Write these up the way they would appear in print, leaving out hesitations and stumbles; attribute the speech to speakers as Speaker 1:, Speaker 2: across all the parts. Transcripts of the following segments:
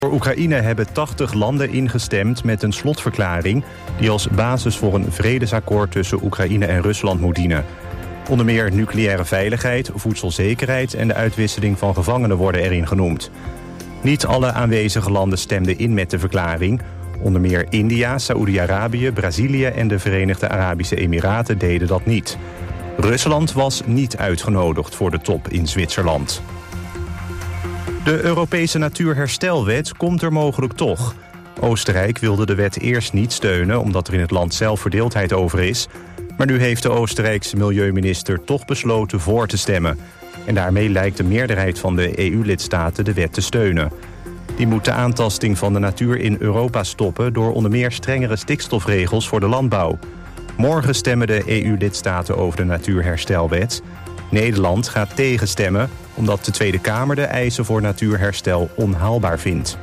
Speaker 1: Voor Oekraïne hebben 80 landen ingestemd met een slotverklaring die als basis voor een vredesakkoord tussen Oekraïne en Rusland moet dienen. Onder meer nucleaire veiligheid, voedselzekerheid en de uitwisseling van gevangenen worden erin genoemd. Niet alle aanwezige landen stemden in met de verklaring. Onder meer India, Saoedi-Arabië, Brazilië en de Verenigde Arabische Emiraten deden dat niet. Rusland was niet uitgenodigd voor de top in Zwitserland. De Europese Natuurherstelwet komt er mogelijk toch. Oostenrijk wilde de wet eerst niet steunen omdat er in het land zelf verdeeldheid over is. Maar nu heeft de Oostenrijkse milieuminister toch besloten voor te stemmen. En daarmee lijkt de meerderheid van de EU-lidstaten de wet te steunen. Die moet de aantasting van de natuur in Europa stoppen door onder meer strengere stikstofregels voor de landbouw. Morgen stemmen de EU-lidstaten over de Natuurherstelwet. Nederland gaat tegenstemmen omdat de Tweede Kamer de eisen voor natuurherstel onhaalbaar vindt.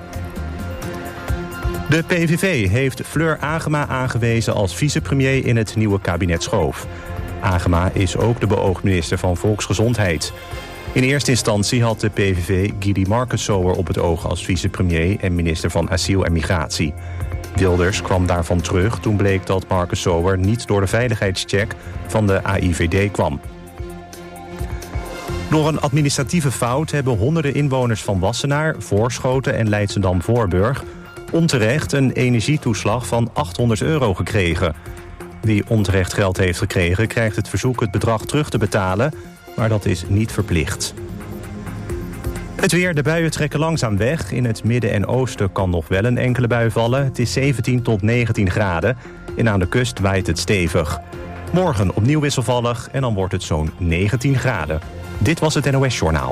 Speaker 1: De PVV heeft Fleur Agema aangewezen als vicepremier in het nieuwe kabinet Schoof. Agema is ook de beoogd minister van Volksgezondheid. In eerste instantie had de PVV Guidy Marcussower op het oog als vicepremier en minister van Asiel en Migratie. Wilders kwam daarvan terug toen bleek dat Marcussower niet door de veiligheidscheck van de AIVD kwam. Door een administratieve fout hebben honderden inwoners van Wassenaar, Voorschoten en Leidschendam-Voorburg onterecht een energietoeslag van €800 gekregen. Wie onterecht geld heeft gekregen krijgt het verzoek het bedrag terug te betalen, maar dat is niet verplicht. Het weer, de buien trekken langzaam weg. In het midden en oosten kan nog wel een enkele bui vallen. Het is 17 tot 19 graden en aan de kust waait het stevig. Morgen opnieuw wisselvallig en dan wordt het zo'n 19 graden. Dit was het NOS Journaal.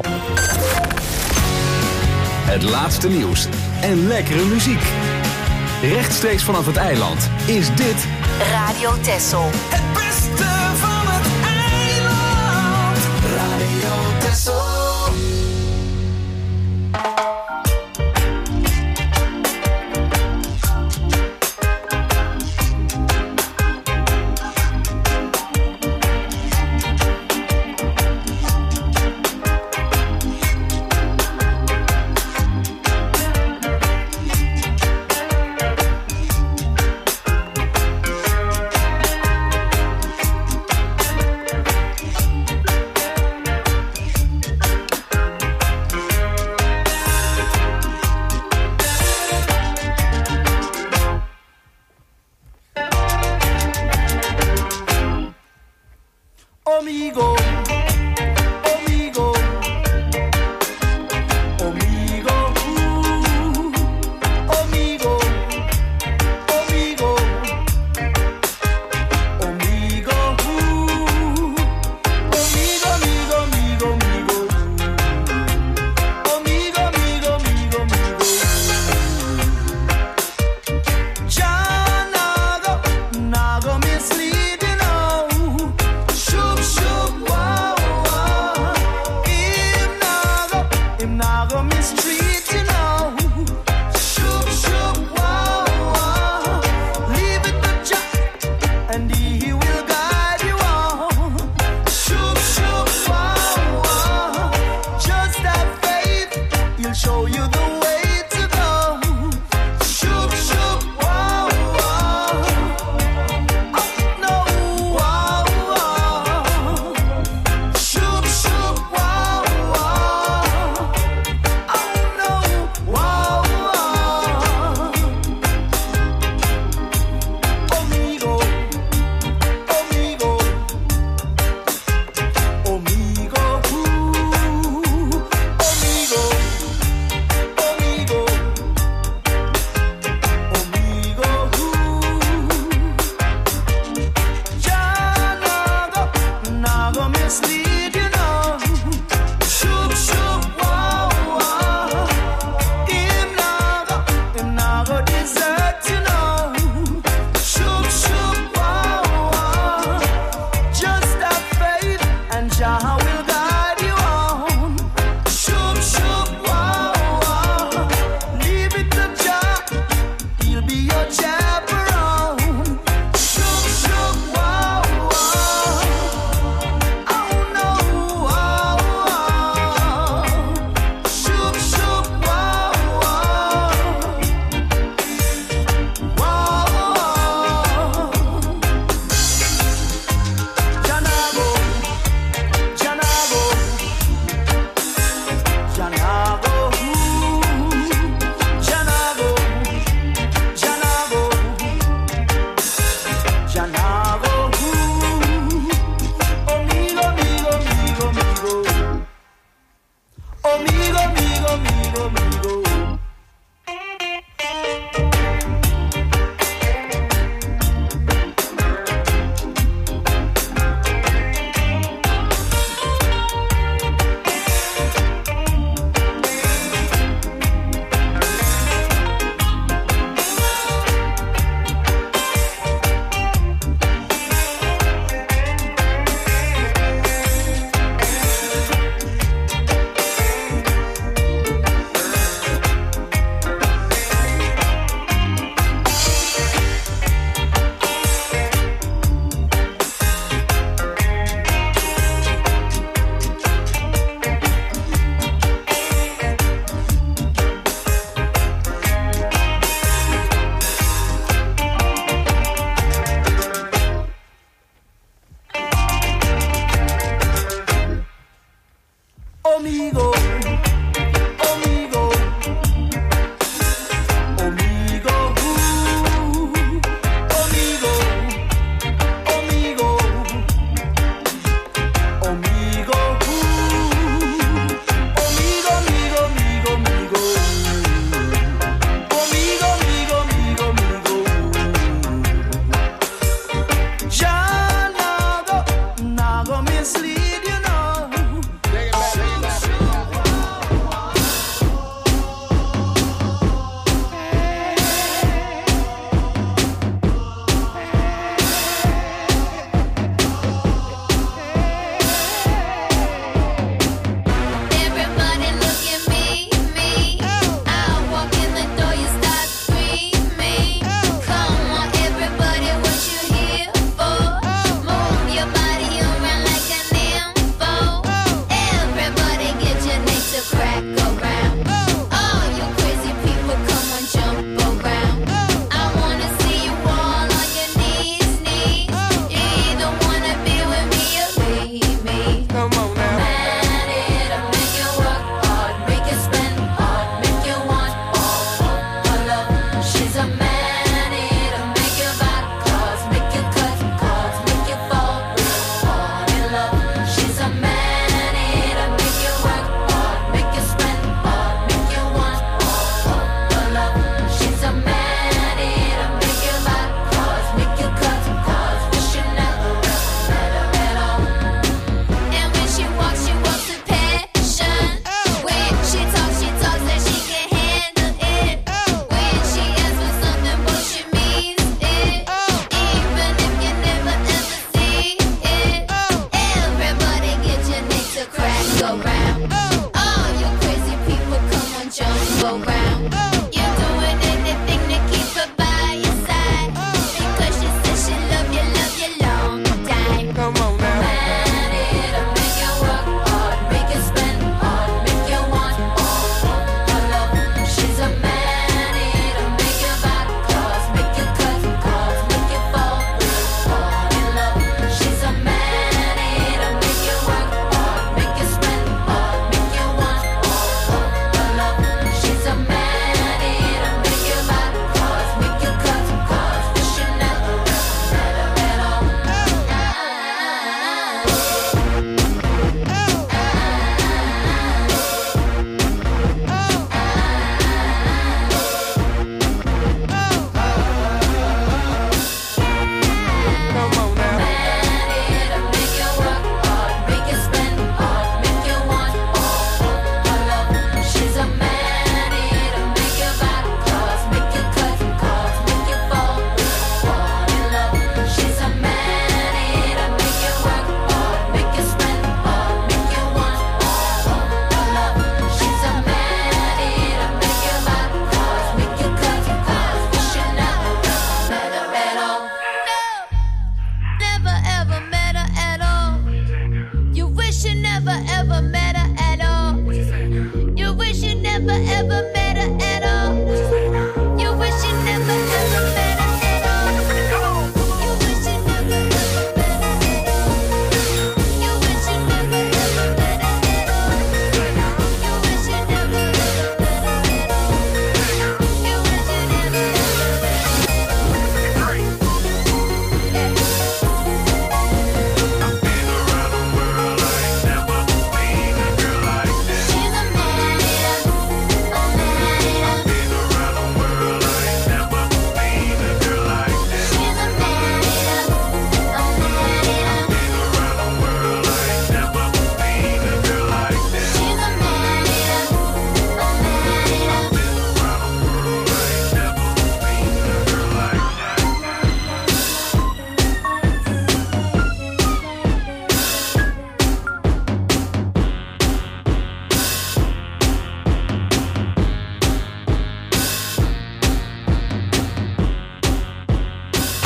Speaker 2: Het laatste nieuws en lekkere muziek. Rechtstreeks vanaf het eiland is dit
Speaker 3: Radio Texel.
Speaker 4: Het beste van het eiland. Radio Texel.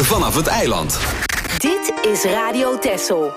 Speaker 2: vanaf het eiland.
Speaker 3: Dit is Radio Texel.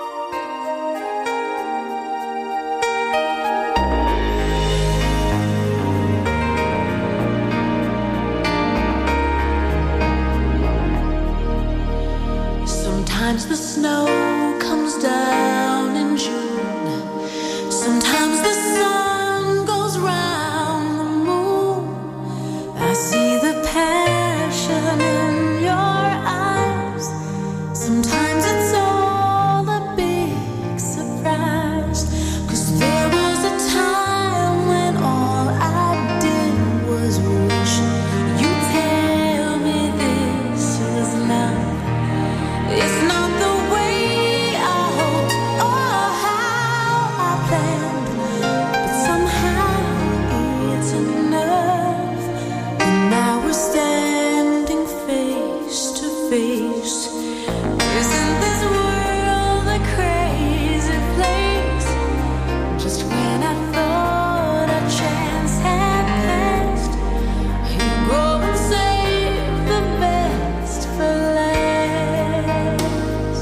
Speaker 5: Sometimes the snow comes down in June. Sometimes the sun goes round the moon. I see the passion in your eyes. Sometimes it's all a big surprise. 'Cause there was a time when all I did was wish you'd tell me this is love. It's not the way I hoped or how I planned, but somehow it's enough. And now we're standing face to face. Isn't this world a crazy place? Just when I thought a chance had passed, you go and save the best for last.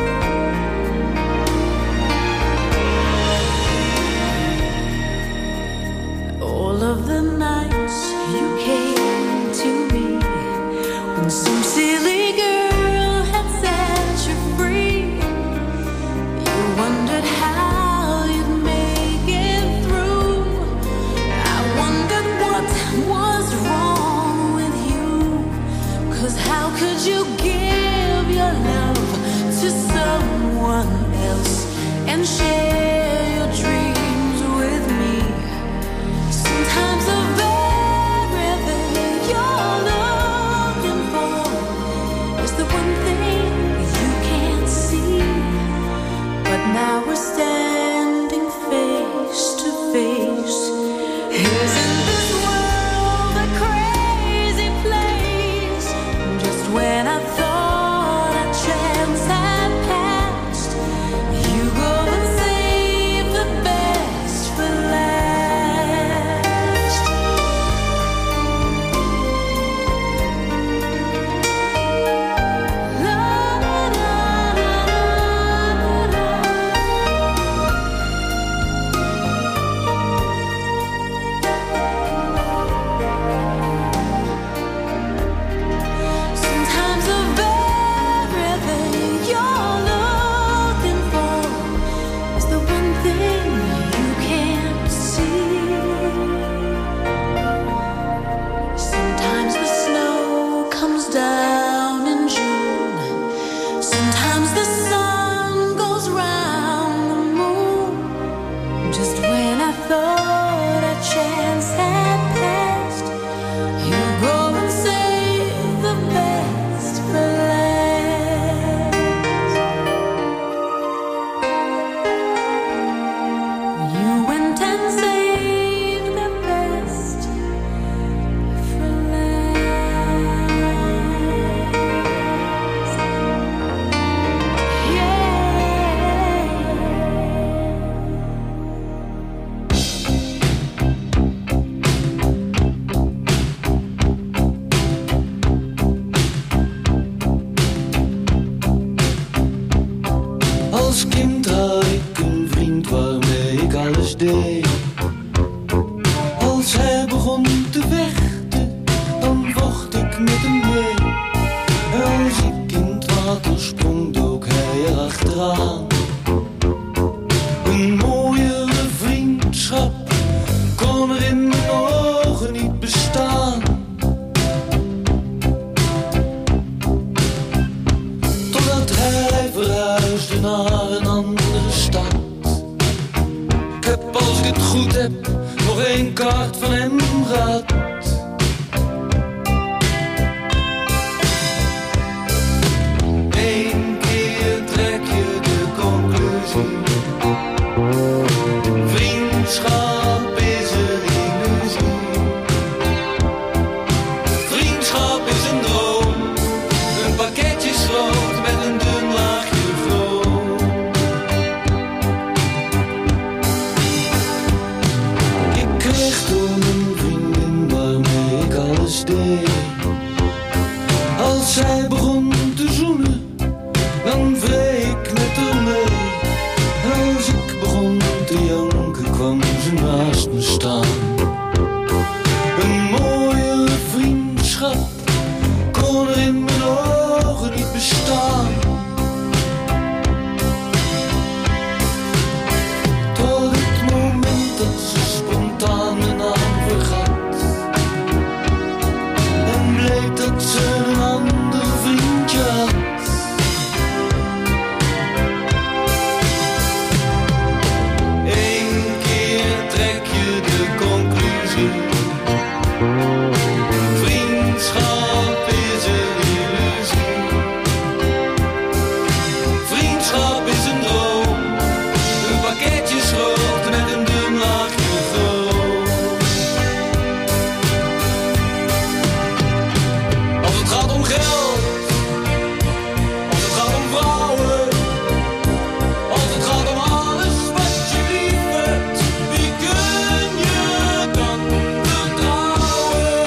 Speaker 5: All of the nights you came to me when some silly girl had set you free. You wondered how you'd make it through. I wondered what was wrong with you. 'Cause how could you give your love to someone else and share your dreams with me? Sometimes the very thing you're looking for is the one thing you can't see. But now we're standing face to face. Isn't this world a crazy place? Just when I thought a chance had passed, you go and save the best for last. La, la, la, la, la, la. Sometimes the very thing you're looking for is the one thing you can't see. Sometimes the snow comes down in June. Sometimes the sun goes round the moon. Just when I thought a chance had passed, you go and save the best for last. You went and saved the best for last. Yeah.
Speaker 6: Als kind had ik een vriend waarmee ik alles deed. Als hij begon te vechten, dan vocht ik met hem mee. En als ik in het water sprong, dook hij erachteraan. Een mooiere vriendschap kon er in mijn ogen niet bestaan. Totdat hij verhuisde naar een andere stad. Ik heb, als ik het goed heb, nog één kaart van hem gehad. Eén keer trek je de conclusie: vriendschap is een illusie. Vriendschap is een droom, een pakketje schroot met een dun laagje vloot. Ik kreeg toen een vriendin waarmee ik alles deed. Als zij begon mogen niet bestaan. Tot het moment dat ze spontaan mijn naam vergat en bleek dat ze een ander vriendje had. Eén keer trek je de conclusie: vriendschap is een illusie. Vriendschap is een droom, een pakketje schroot met een dun laagje groot. Als het gaat om geld, als het gaat om vrouwen, als het gaat om alles wat je lief hebt, wie kun je dan vertrouwen?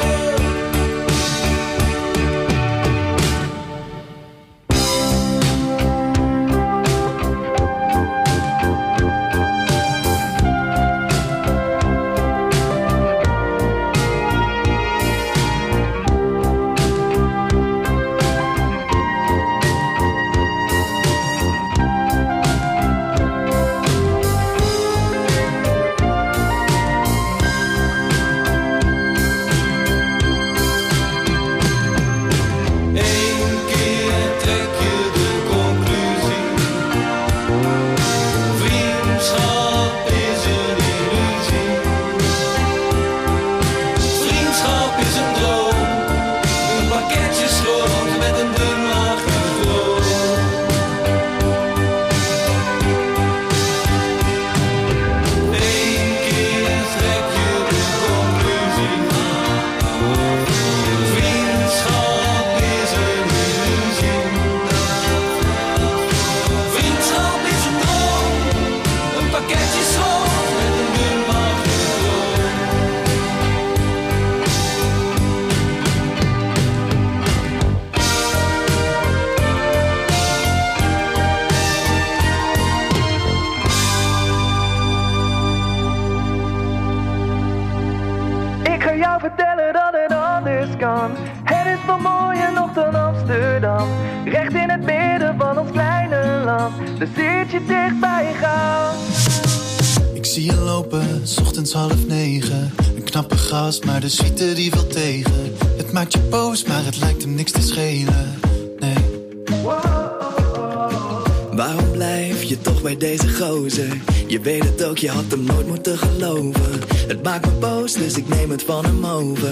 Speaker 6: Eén keer trek je de conclusie: vriendschap is een illusie. Vriendschap is een droom, een pakketje schroot met een dun laagje groot. Eén keer trek je de conclusie: vriendschap is een illusie. Vriendschap is een droom, een pakketje schroot met een dun laagje groot.
Speaker 7: Ik ga jou vertellen dat het anders kan. Het is veel mooier nog dan Amsterdam. Recht in het midden van ons kleine land. Dan zit je dicht bij je gaan.
Speaker 8: Ik zie je lopen, 's ochtends 8:30. Een knappe gast, maar de suite die wil tegen. Het maakt je boos, maar het lijkt hem niks te schelen. Nee.
Speaker 9: Waarom blijf je toch bij deze gozer? Je weet het ook, je had hem nooit moeten geloven. Het maakt me boos, dus ik neem het van hem over.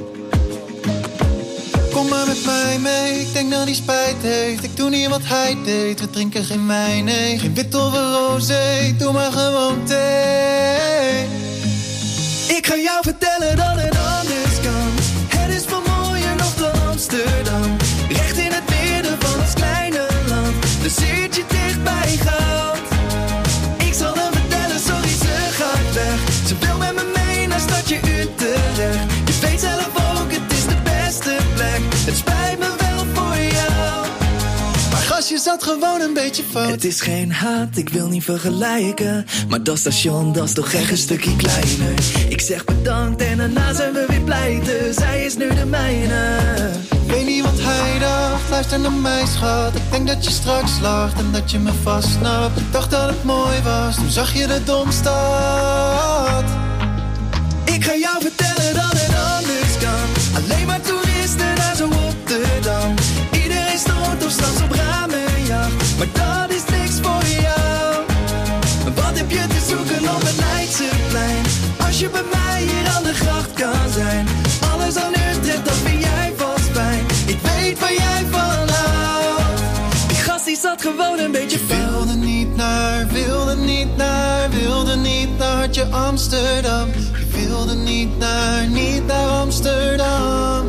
Speaker 8: Kom maar met mij mee, ik denk dat hij spijt heeft. Ik doe niet wat hij deed, we drinken geen wijn, nee. Geen wit of een rosé, doe maar gewoon thee.
Speaker 9: Ik ga jou vertellen dat het anders kan. Het is veel mooier nog dan Amsterdam. Recht in het midden van ons kleine land. Dus zit je dicht bij goud. Ik zal hem vertellen, sorry ze gaat weg. Ze wil met me mee naar stadje Utrecht. Je weet zelf ook, het is de beste plek. Het spijt me wel voor jou.
Speaker 8: Maar gastje zat gewoon een beetje fout.
Speaker 9: Het is geen haat, ik wil niet vergelijken. Maar dat station, dat is toch echt een stukje kleiner. Ik zeg bedankt en daarna zijn we weer pleiten. Zij is nu de mijne.
Speaker 8: Ik weet niet wat hij dacht, luister naar mij schat. Ik denk dat je straks lacht en dat je me vastsnapt. Ik dacht dat het mooi was, toen zag je de Domstad.
Speaker 9: Ik ga jou vertellen dat het anders kan. Alleen maar toeristen naar zo Rotterdam. Iedereen stoot of straks op ramenjacht. Maar dat is niks voor jou. Wat heb je te zoeken op het Leidseplein? Als je bij mij hier aan de gracht kan zijn. Alles aan Utrecht, dat vind jij vast fijn. Ik weet waar jij van houdt. Die gast die zat gewoon een beetje fout.
Speaker 8: Wilde niet naar, wilde niet naar, wilde niet naar hartje Amsterdam. Je wilde niet naar Amsterdam.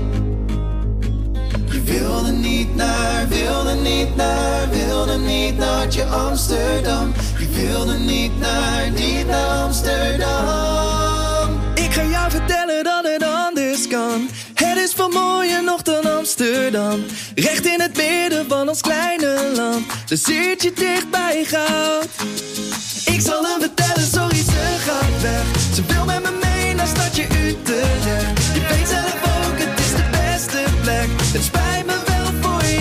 Speaker 8: Je wilde niet naar, wilde niet naar, wilde niet naar hartje Amsterdam. Je wilde niet naar Amsterdam.
Speaker 9: Ik ga jou vertellen dat het anders kan. Het is veel mooier nog dan Amsterdam. Recht in het midden van ons kleine land. Dus zit je dicht bij goud. Ik zal hem vertellen, sorry ze gaat weg. Ze wil met me mee naar stadje Utrecht. Je weet zelf ook, het is de beste plek. Het spijt me wel voor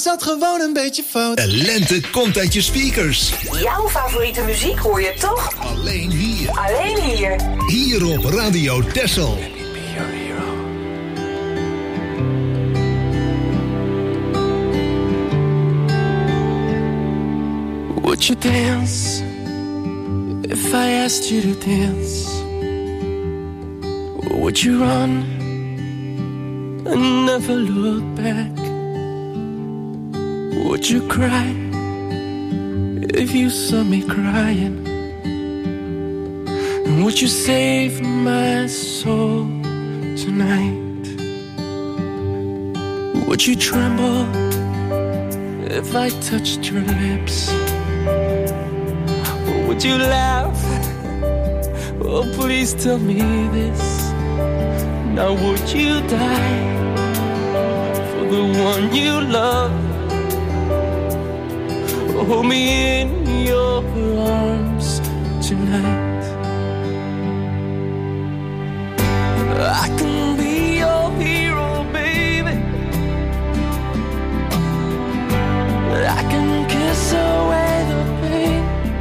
Speaker 8: zat gewoon een beetje fout.
Speaker 10: De lente komt uit je speakers.
Speaker 3: Jouw favoriete muziek hoor je toch?
Speaker 10: Alleen hier.
Speaker 3: Alleen hier.
Speaker 10: Hier op Radio Texel.
Speaker 6: Would you dance if I asked you to dance? Would you run and never look back? Would you cry if you saw me crying? And would you save my soul tonight? Would you tremble if I touched your lips? Or would you laugh? Oh, please tell me this. Now would you die for the one you love? Hold me in your arms tonight. I can be your hero, baby. I can kiss away the pain.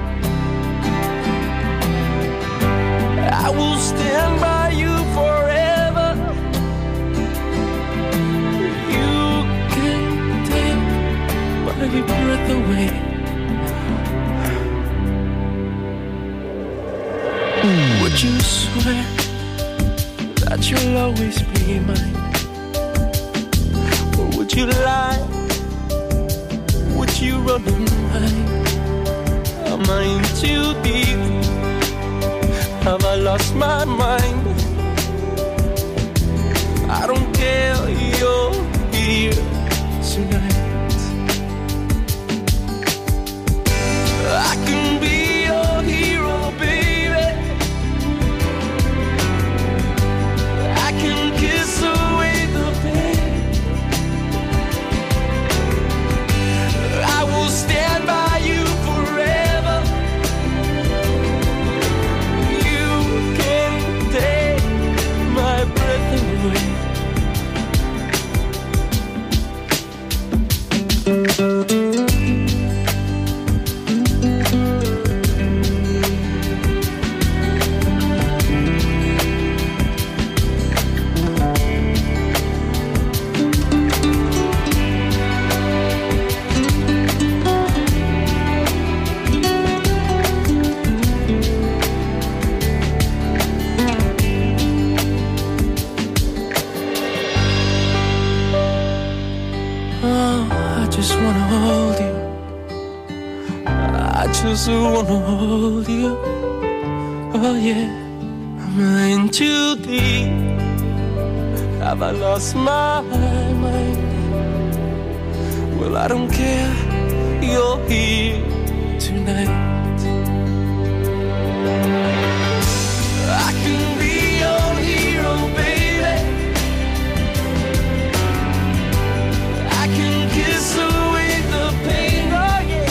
Speaker 6: I will stand by you forever. You can take my breath away. Would you swear that you'll always be mine? Or would you lie? Would you run and hide? Am I in too deep? Have I lost my mind? I don't care, you're here tonight. I can be your hero, baby. I can kiss away the pain. I will stand by you forever. You can take my breath away. I wanna hold you. Oh yeah, am I in too deep? Have I lost my mind? Well, I don't care, you're here tonight. I can be your hero, baby. I can kiss away the pain, oh yeah.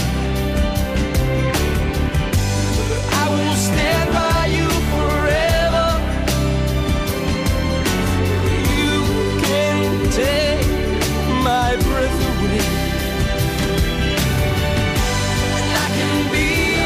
Speaker 6: I will stand by you forever. You can take my breath away. And I can be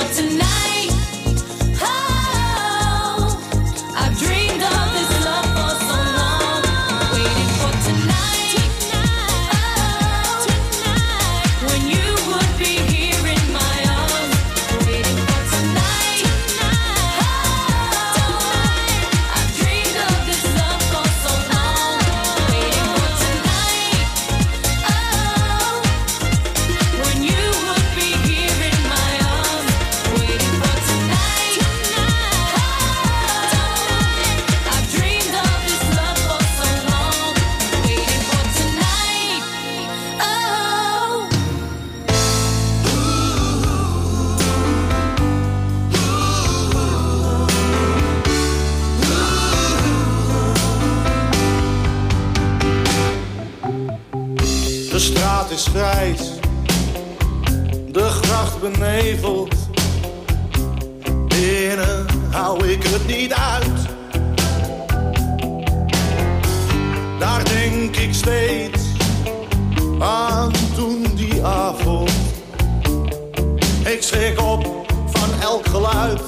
Speaker 5: tonight. Oh, I've dreamed of this love for so long, waiting for tonight. Oh, when you would be here in my arms, waiting for tonight. Oh, I've dreamed of this love for so long, waiting for tonight. Oh, when you would be here in my arms, waiting for tonight. I've dreamed of this love for so long, waiting for tonight.
Speaker 11: De straat is grijs, de gracht beneveld. Binnen hou ik het niet uit. Daar denk ik steeds aan toen die avond. Ik schrik op van elk geluid.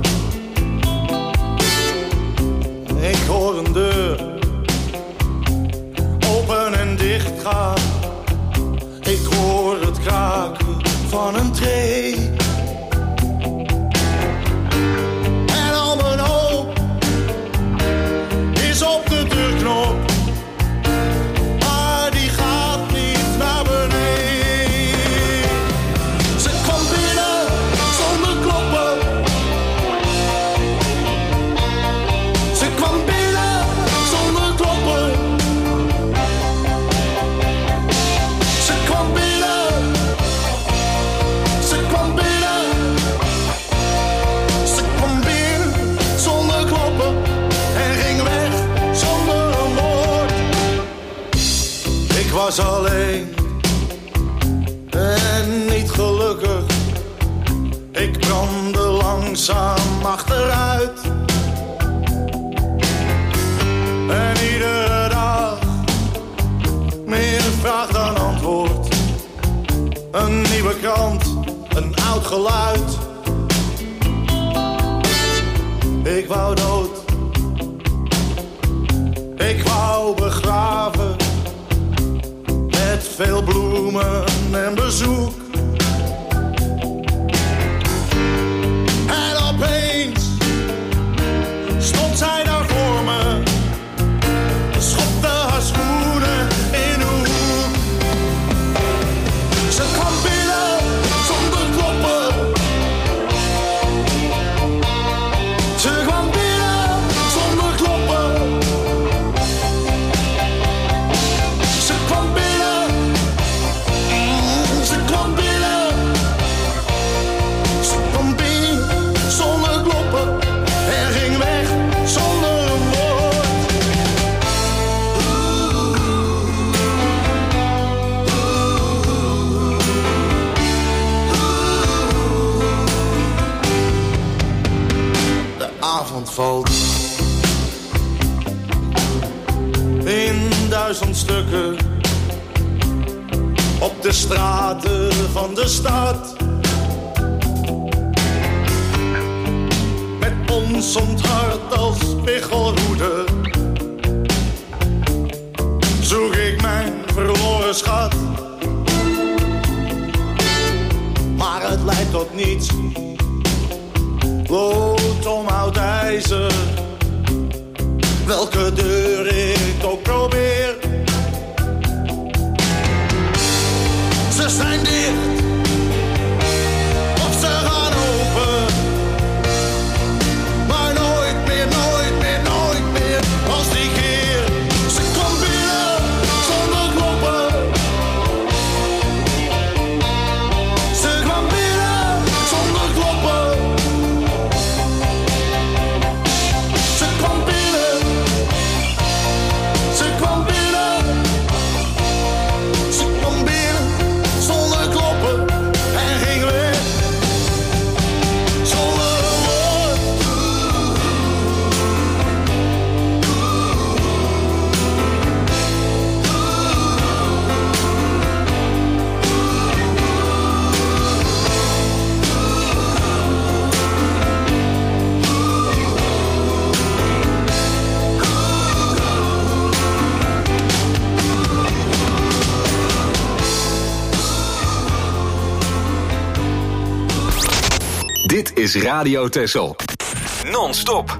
Speaker 11: Ik hoor een deur open en dicht gaan. Ik hoor het kraken van een tree. En al mijn hoop is op de deurknop, maar die gaat niet naar beneden. Ze kwam binnen zonder kloppen. Ze kwam binnen zonder kloppen. Ze kwam binnen. Ze kwam binnen. Ze kwam binnen zonder kloppen en ging weg zonder een woord. Ik was alleen en niet gelukkig. Ik brandde langzaam achteruit. En iedere dag meer vraag dan antwoord. Een nieuwe krant, een oud geluid. Ik wou dood. Ik wou begraven. Met veel bloemen en bezoek. En opeens stond zij daar voor me. Schopte haar schoenen in een hoek. Ze kwam binnen zonder kloppen. Ze kwam binnen zonder kloppen. Ze kwam binnen. Ze kwam binnen. Ze kwam binnen zonder kloppen. En ging weg zonder een woord. De avond valt in 1000 stukken op de straten van de stad. Met ons onthart als spiegelhoede zoek ik mijn verloren schat. Maar het leidt tot niets. Lood om oud ijzer. Welke deur ik ook probeer. Ze zijn dicht. Of ze gaan open. Maar nooit meer, nooit meer, nooit meer als die keer. Ze kwam binnen zonder kloppen. Ze kwam binnen zonder kloppen. Ze kwam binnen.
Speaker 2: is Radio Texel. Non-stop.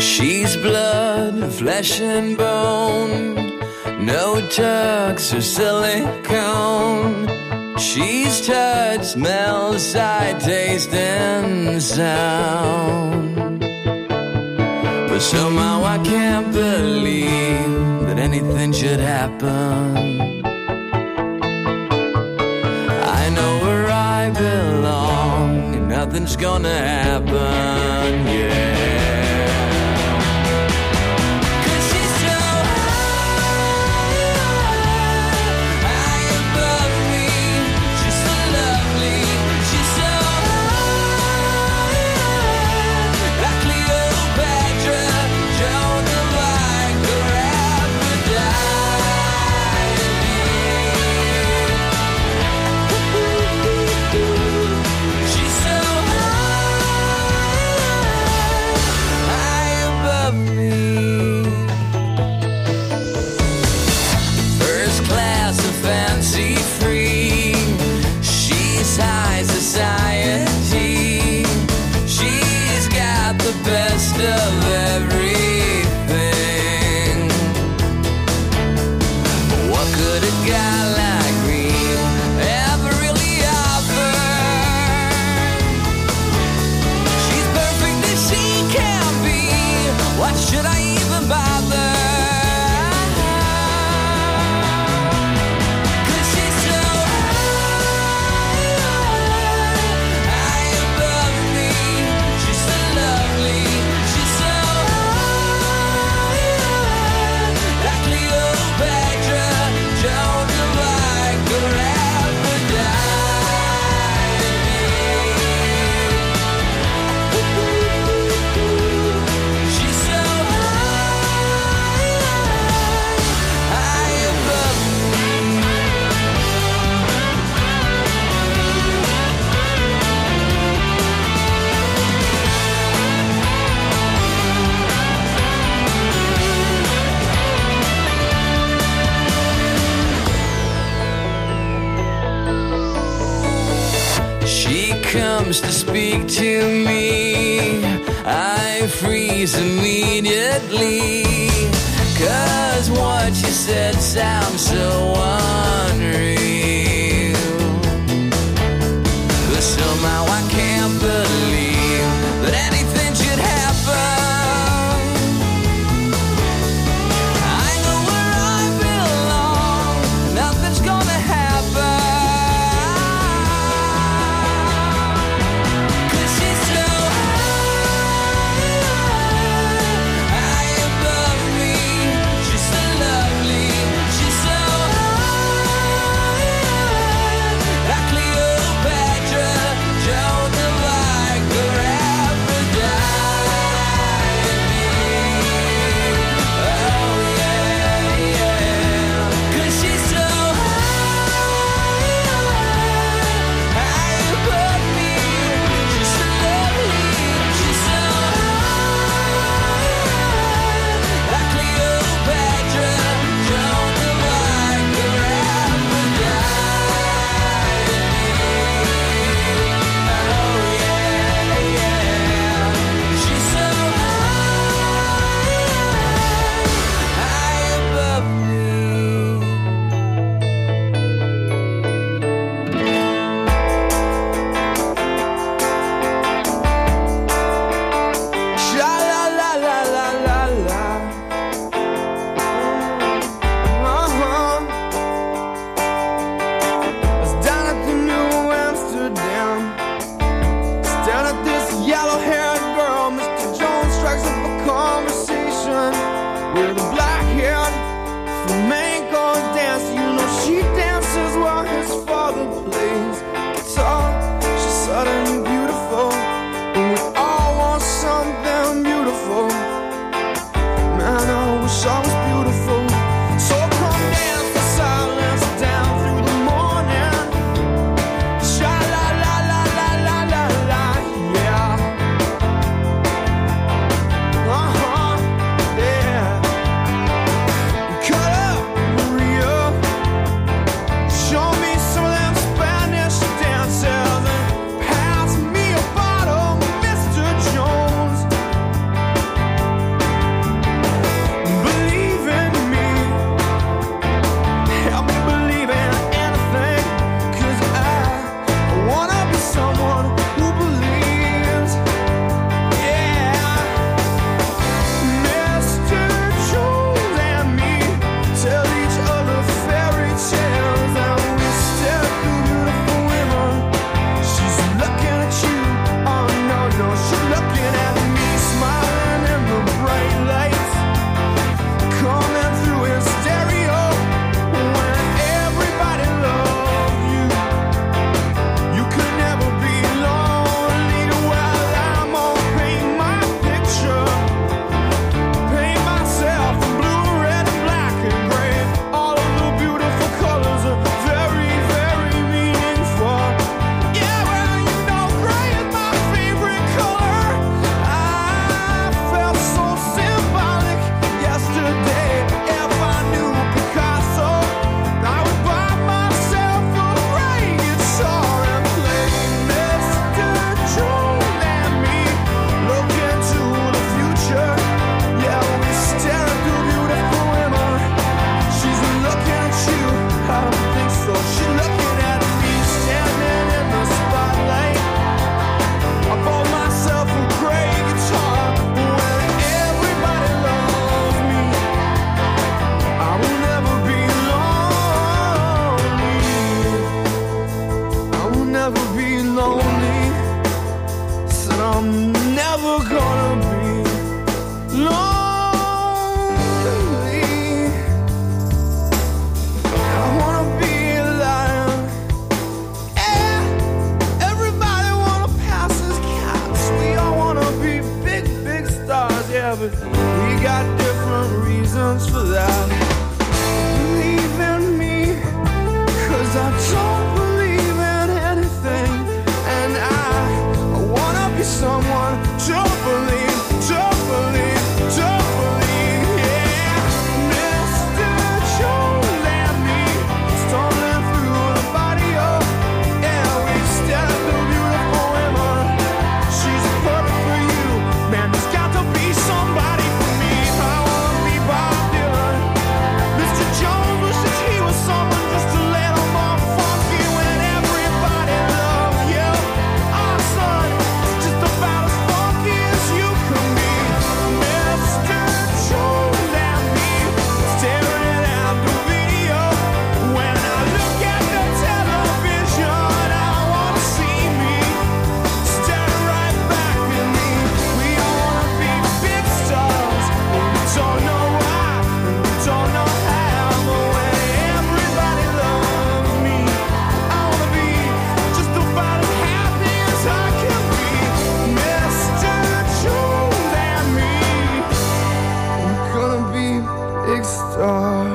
Speaker 12: She's blood, flesh and bone, no tucks or silicone. She's touch, smell, sight, taste, and sound. But somehow I can't believe that anything should happen. I know where I belong, and nothing's gonna happen, yeah. Society, she's got the best of everything. What could a guy like me ever really offer? She's perfect as she can be. What should I even bother? Comes to speak to me, I freeze immediately, 'cause what you said sounds so unreal. But somehow I can't believe that anything should happen. I know where I belong, nothing's gonna happen.
Speaker 13: yeah, but we got different reasons for that. Believe in me, 'cause I don't believe in anything, and I wanna be someone to believe, yeah. Mr. Jones and me, stumbling through the body of, yeah, we stand up to beautiful women. She's perfect for you, man, there's got to be somebody for me. I wanna be Bob Dylan. Mr. Jones wishes he was someone just to let him off funky when everybody loves you. Our son is just about as funky as you can be. Mr. Jones and me, staring at the video. When I look at the television, I wanna see me staring right back at me. We all wanna be big stars, but we don't know why, and we don't know how. But when everybody loves me, I wanna be just about as happy as I can be. Mr. Jones and me, we're gonna be big stars.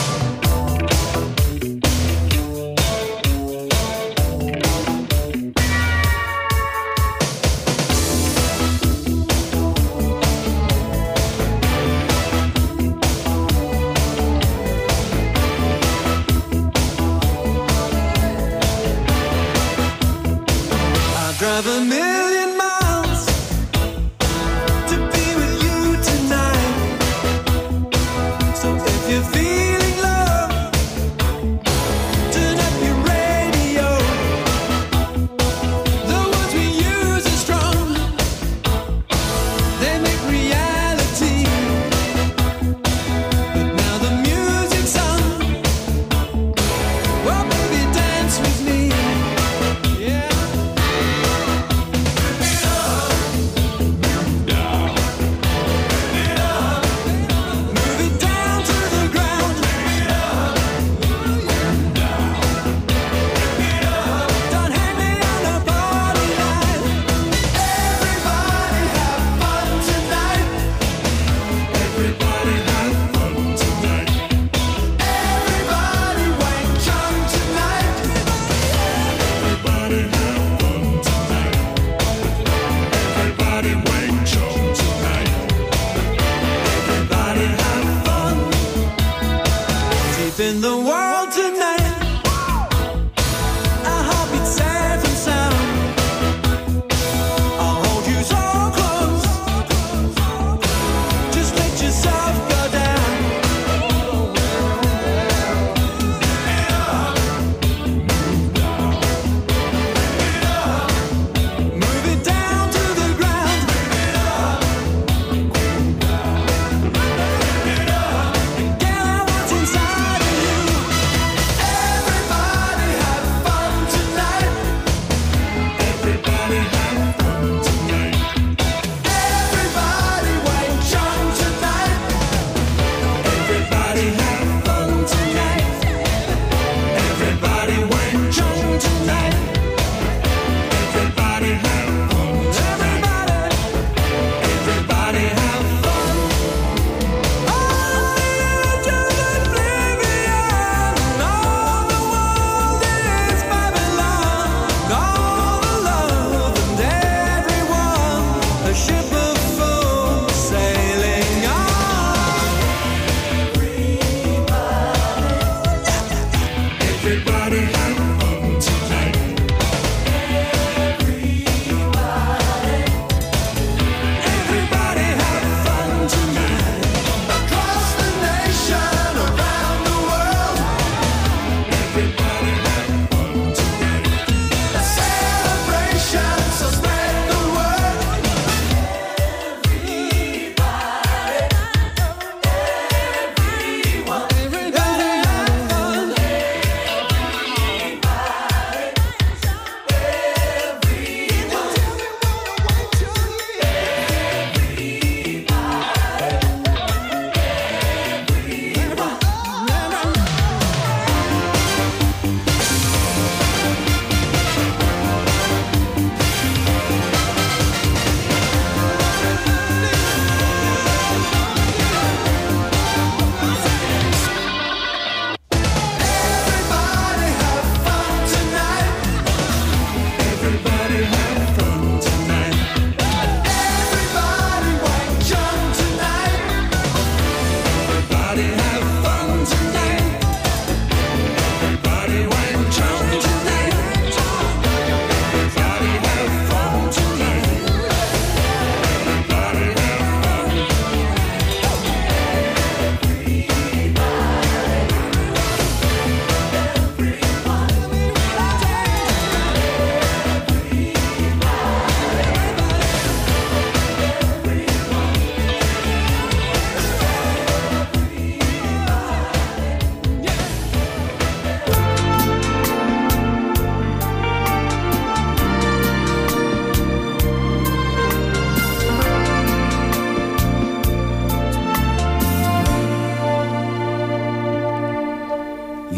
Speaker 9: I'd drive a million miles to be with you tonight. So if you're feeling love, turn up your radio. The words we use are strong, they make reality. But now the music's on, well baby dance with me. Yeah. Move it down to the ground. Don't hang me on the party line. Everybody have fun tonight. Everybody have fun tonight. Everybody wake young tonight. Everybody have fun tonight. Everybody wake young tonight. Everybody have fun. Deep in the world tonight. Our heartbeat safe and sound. I'll hold you so close. Just let yourself go down. Move it down to the ground. Get out what's inside of you.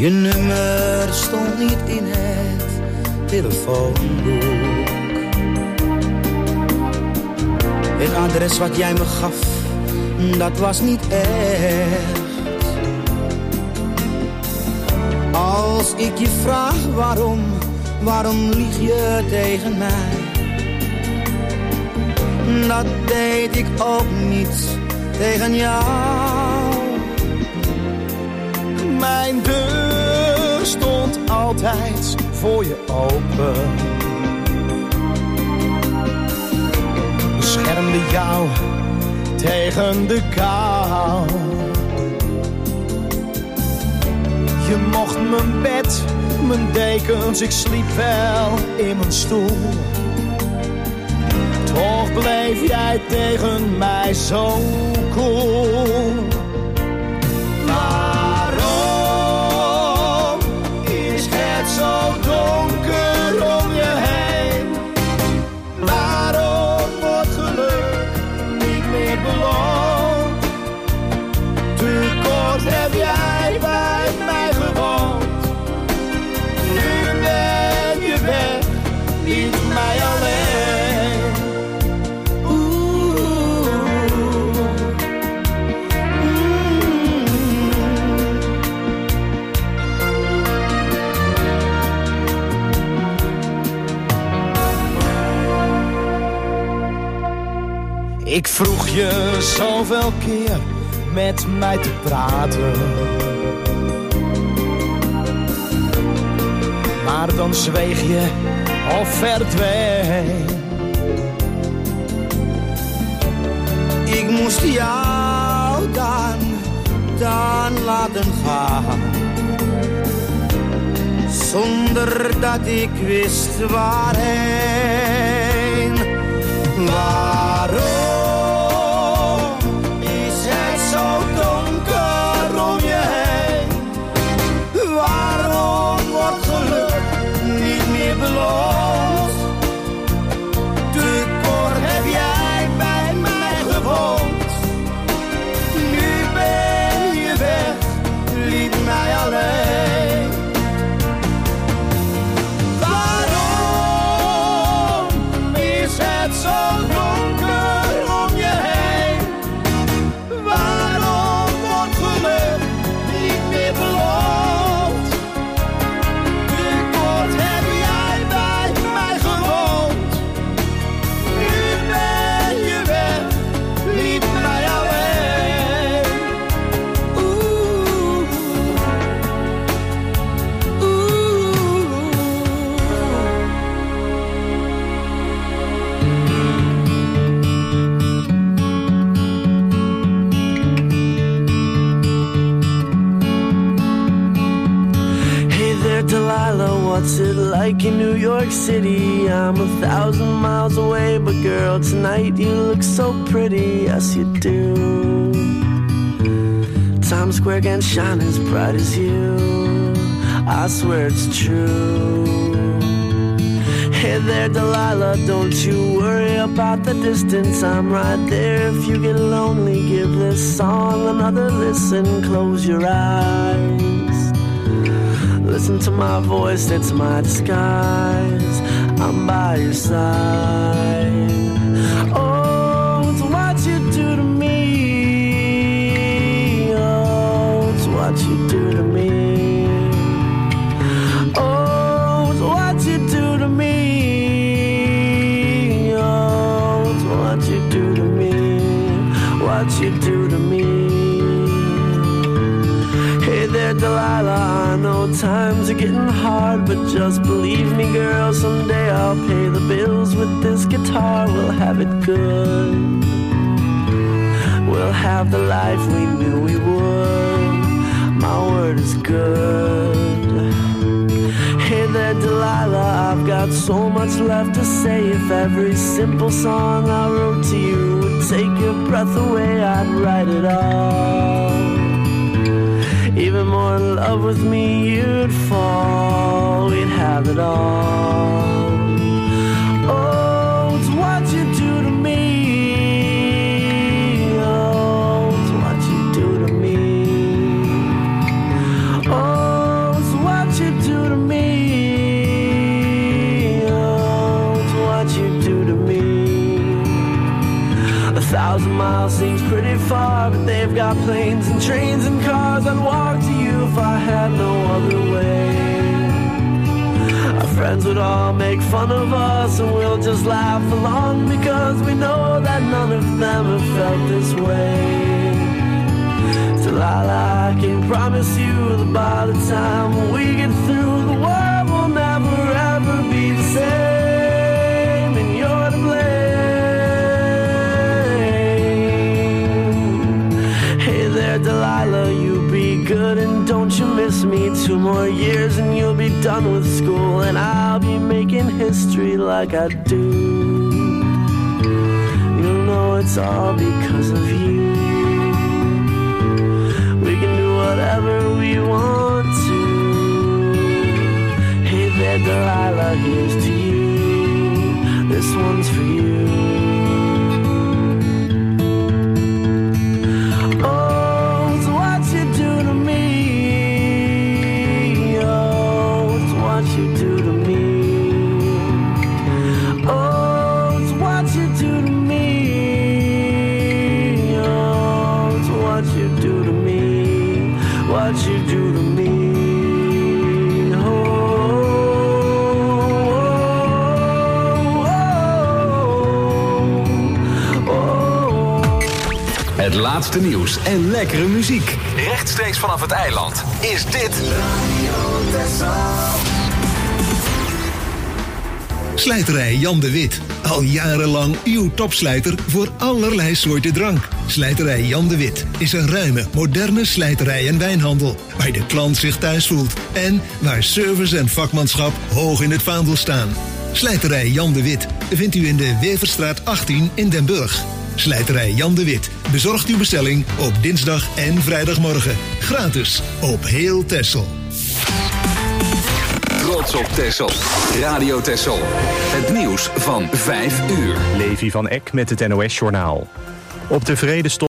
Speaker 14: Je nummer stond niet in het telefoonboek. Het adres wat jij me gaf, dat was niet echt. Als ik je vraag waarom lieg je tegen mij? Dat deed ik ook niet tegen jou.
Speaker 13: Mijn deur stond altijd voor je open. Beschermde jou tegen de kou. Je mocht mijn bed, mijn dekens, ik sliep wel in mijn stoel. Toch bleef jij tegen mij zo cool. Waarom is het zo donker om je heen? Waarom wordt geluk niet meer beloond? Te kort heb jij bij mij gewoond. Nu ben je weg, niet mij alleen. Ik vroeg je zoveel keer met mij te praten, maar dan zweeg je of verdween.
Speaker 14: Ik moest jou dan laten gaan, zonder dat ik wist waarheen. Waarom is het zo donker om je heen? Waarom wordt geluk niet meer beloond? Te kort heb jij bij mij gewoond. Nu ben je weg, liet mij alleen. Waarom is het zo donker om je heen? Waarom wordt geluk niet meer beloond? Te kort heb jij bij mij gewoond. Nu ben je weg, liet mij alleen.
Speaker 12: Hey there, Delilah, what's it like in New York City? I'm 1,000 miles away, but girl, tonight you look so pretty, yes you do. Times Square can't shine as bright as you, I swear it's true. Hey there, Delilah, don't you worry about the distance, I'm right there. If you get lonely, give this song another listen, close your eyes. Listen to my voice, it's my disguise. I'm by your side. Oh, it's what you do to me. Oh, it's what you do to me. Oh, it's what you do to me. Oh, it's what you do to me. What you do to me. Hey there, Delilah, I know times are getting hard, but just believe me, girl, someday I'll pay the bills with this guitar. We'll have it good. We'll have the life we knew we would. My word is good. Hey there, Delilah, I've got so much left to say. If every simple song I wrote to you would take your breath away, I'd write it all. Even more in love with me, you'd fall. We'd have it all. Oh, it's what you do to me. Oh, it's what you do to me. Oh, all seems pretty far, but they've got planes and trains and cars. I'd walk to you if I had no other way. Our friends would all make fun of us, and we'll just laugh along because we know that none of them have felt this way. Delilah, I can promise you that by the time we get through, the world will never ever be the same, and you're to blame. Hey there, Delilah, you be good and don't you miss me. 2 more years and you'll be done with school, and I'll be making history like I do. You'll know it's all because of you. We can do whatever we want to. Hey there, Delilah, here's to you. This one's for you. Oh, it's what you do to me. Oh, it's what you do to me. Oh, it's what you do to me. Oh, it's what you do to me. What you do to me.
Speaker 2: Het laatste nieuws en lekkere muziek. Rechtstreeks vanaf het eiland is dit Radio Texel.
Speaker 10: Slijterij Jan de Wit. Al jarenlang uw topslijter voor allerlei soorten drank. Slijterij Jan de Wit is een ruime, moderne slijterij en wijnhandel, waar de klant zich thuis voelt en waar service en vakmanschap hoog in het vaandel staan. Slijterij Jan de Wit vindt u in de Weverstraat 18 in Den Burg. Slijterij Jan de Wit bezorgt uw bestelling op dinsdag en vrijdagmorgen. Gratis op heel Texel.
Speaker 2: Trots op Texel. Radio Texel. Het nieuws van 5 uur.
Speaker 1: Levi van Eck met het NOS-journaal. Op de Vredestok